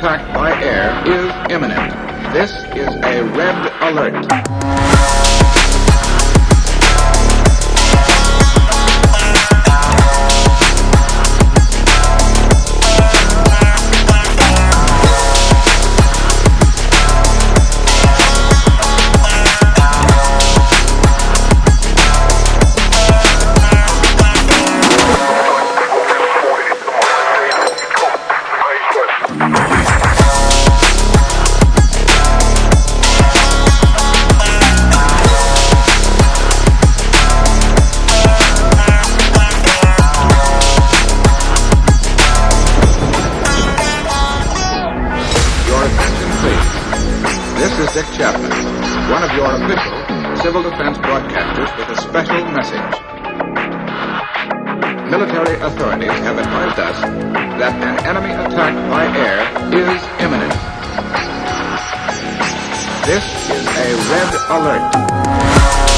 attack by air is imminent. This is a red alert. This is Dick Chapman, one of your official civil defense broadcasters with a special message. Military authorities have advised us that an enemy attack by air is imminent. This is a red alert.